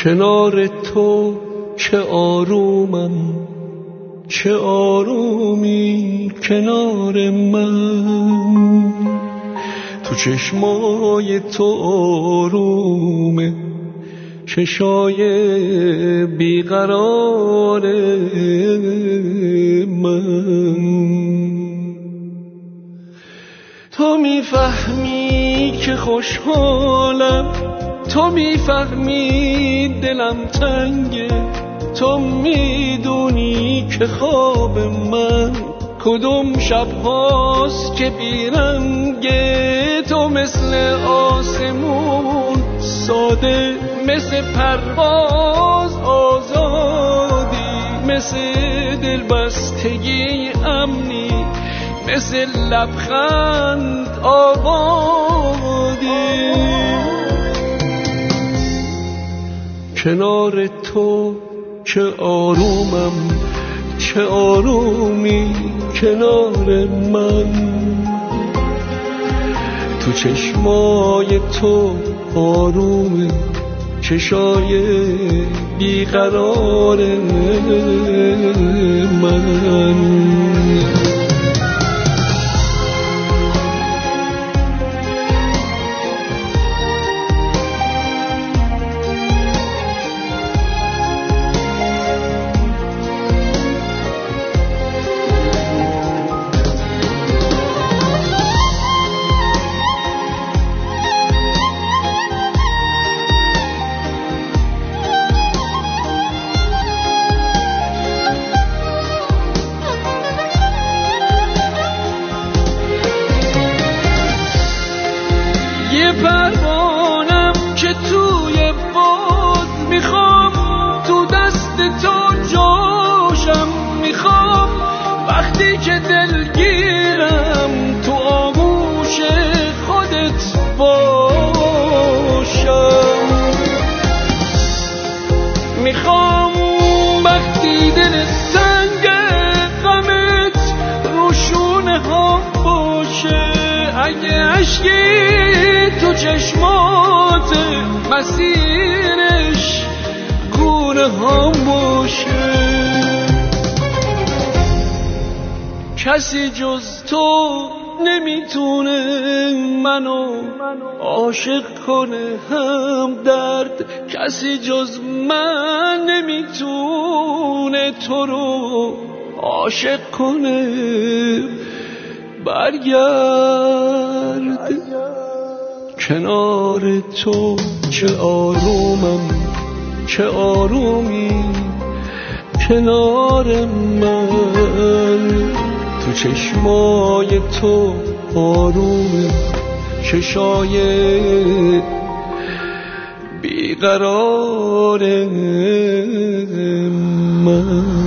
کنار تو چه آرومم، چه آرومی کنار من. تو چشمای تو آرومه، چشای بیقرار من. تو میفهمی که خوشحالم، تو میفهمی دلم تنگه، تو میدونی که خواب من کدوم شب هاست که بیرنگه. تو مثل آسمون ساده، مثل پرواز آزادی، مثل دلبستگی امنی، مثل لبخند آبادی. کنار تو چه آرومم، چه آرومی کنار من. تو چشمای تو آرومه، چشای بیقرار من. یه پروانم که توی باد میخوام، تو دست تو جاشم میخوام. وقتی که دلگیرم تو آغوش خودت باشم. میخوام وقتی دل سنگ غمت روشونه ها باشه، اگه عشقی تو چشمات مسیرش گونه ها باشه. کسی جز تو نمیتونه منو عاشق کنه هم درد، کسی جز من نمیتونه تو رو عاشق کنه. برگرد کنار تو چه آرومم، چه آرومی کنار من. تو چشمای تو آرومه، چشای بیقرار من.